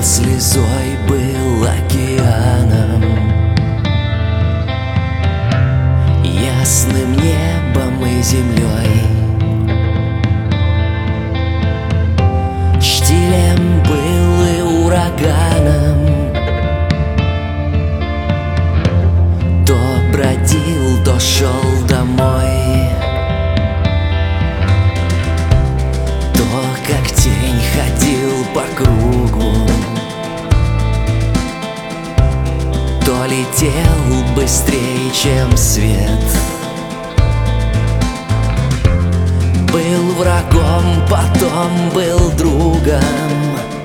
слезой, был океаном, ясным небом и землей. Штилем был и ураганом, то бродил, то шел домой, то как тень ходил по кругу, то летел быстрее, чем свет. Был врагом, потом был другом.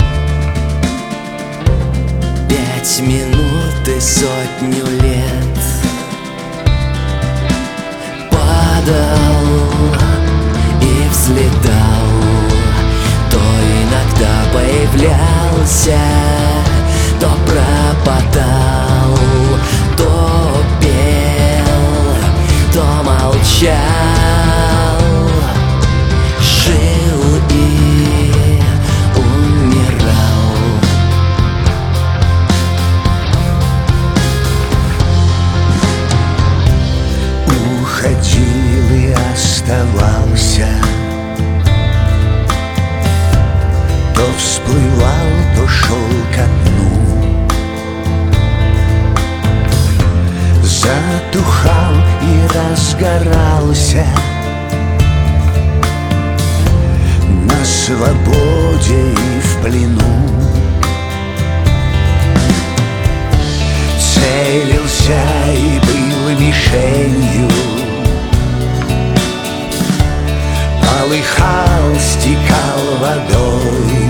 5 минут и 100 лет. Падал и взлетал, то иногда появлялся, то пропадал, то пел, то молчал, жил и умирал. Уходил и оставался, то всплывал, то шел ко дну, затухал и разгорался на свободе и в плену. Целился и был мишенью, полыхал, стекал водой,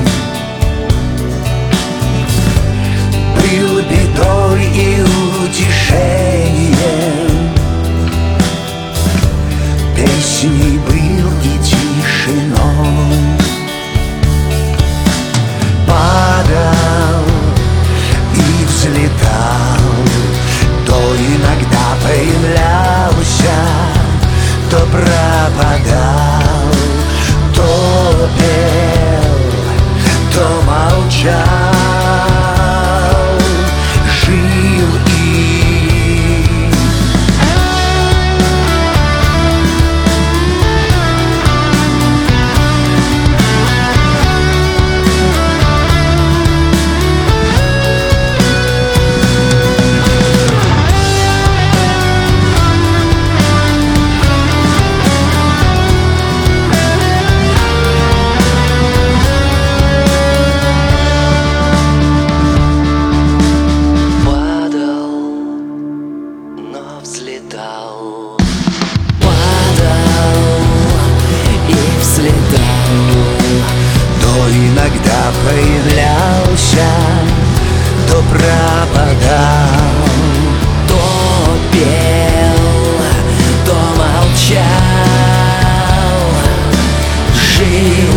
был бедой и утешением, песней был и тишиной. Падал и взлетал, то иногда появлялся, то пропадал, то пел, то молчал, жил и то иногда появлялся, то пропадал, То пел, то молчал, жил